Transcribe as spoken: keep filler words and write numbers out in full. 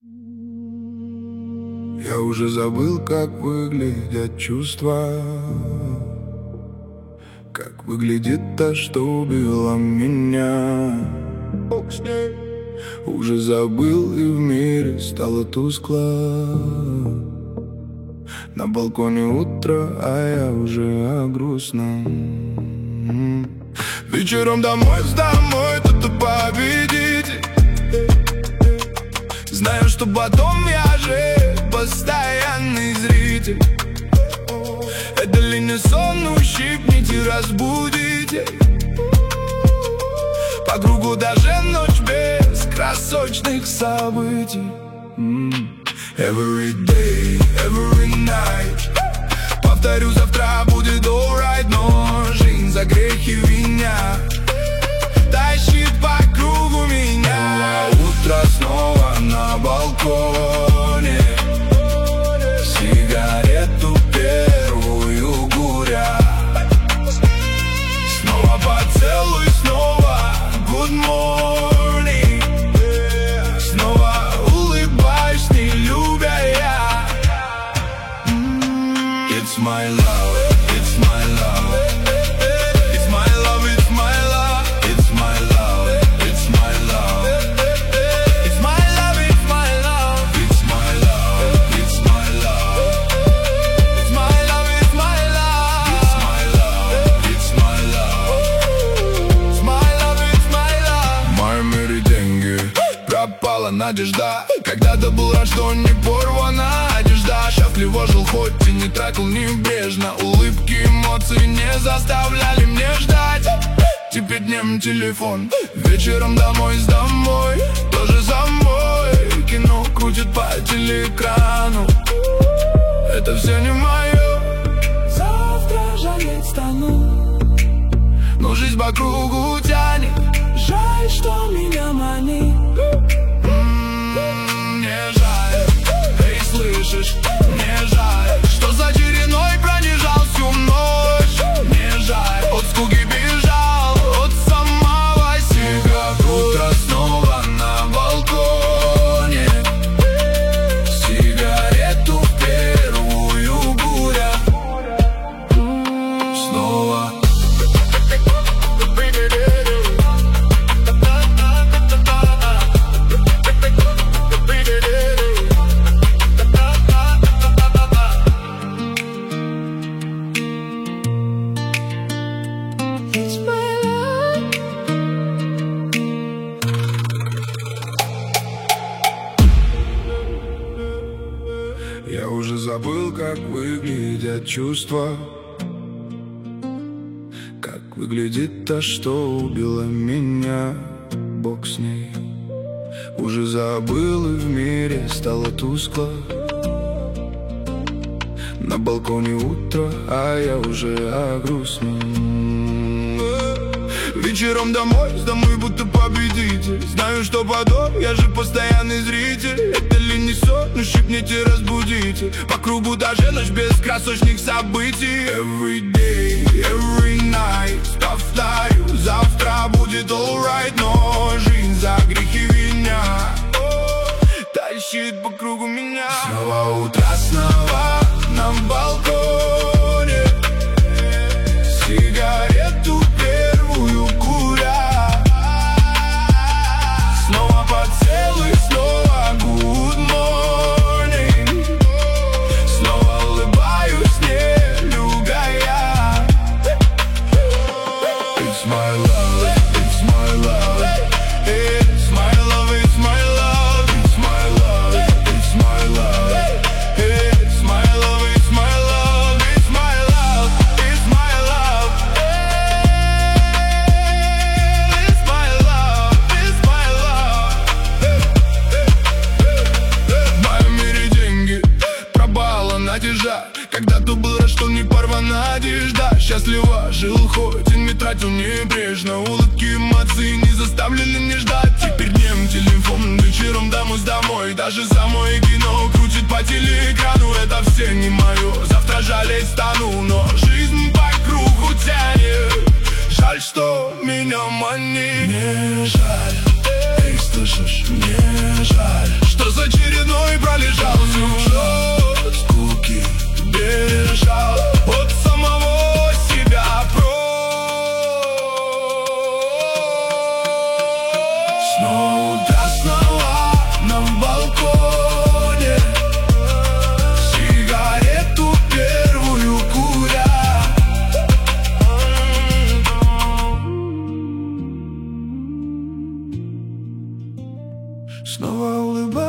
Я уже забыл, как выглядят чувства, как выглядит та, что убила меня. Уже забыл, и в мире стало тускло. На балконе утро, а я уже о грустном. Вечером домой, домой, тут победить. Знаю, что потом я же постоянный зритель. Это ли не сон, ущипните, разбудите. По кругу даже ночь без красочных событий. Every day, every night. Повторю, завтра будет alright, но жизнь за грехи виня тащит по кругу меня. Утро снова на балконе, сигарету первую куря. Снова поцелуй, снова good morning. Снова улыбаюсь, не любя я. It's my love, it's my love. It's my love, it's my love. It's my love, it's my love. It's my love, it's my love. It's my love, it's my love. It's my love, it's my love. It's my love, it's my love. It's my love, it's my love. В моем мире деньги, пропала надежда. Когда-то был рад, что не порвана одежда. Счастливо жил, хоть и не тратил небрежно. Улыбки, эмоции не заставляли мне ждать. Теперь днем телефон, вечером домой с домой. Тоже за мной, кино крутит по телеэкрану. Это все не мое, завтра жалеть стану. Но жизнь по кругу тянет, жаль, что меня манит. Слышишь, мне жаль, что за череной пронижал всю ночь. Мне жаль, от скуки бежал, от самого себя. Утро снова на балконе, сигарету первую куря. Снова я уже забыл, как выглядят чувства, как выглядит та, что убила меня. Бог с ней. Уже забыл, и в мире стало тускло. На балконе утро, а я уже о грустном. Вечером домой, с домой будто победитель. Знаю, что потом, я же постоянный зритель. Это ли не сон, ну щипните, разбудите. По кругу даже ночь без красочных событий. Every day, every night. Повторю, завтра будет alright, но жизнь за грехи виня тащит по кругу меня. Снова утро, снова на балконе, сигарету первую куря. Снова поцелуй, снова good morning. Снова улыбаюсь, не любя я. It's my love, it's my love. It's my love, it's my love. It's my love, it's my love. It's my love, it's my love. It's my love, it's my love. It's my love, it's my love. В моем мире деньги, пропала надежда. Когда-то был рад, что не порвана одежда. Счастливо жил, хоть и не тратил небрежно. Улыбки, эмоции не заставляли мне ждать. Теперь днем телефон, вечером домой с домой. Даже самое кино крутит по телеэкрану. Это все не мое, завтра жалеть стану. Но жизнь по кругу тянет, жаль, что меня манит. Мне жаль, ты слышишь, мне жаль, что за череда снова улыбаюсь.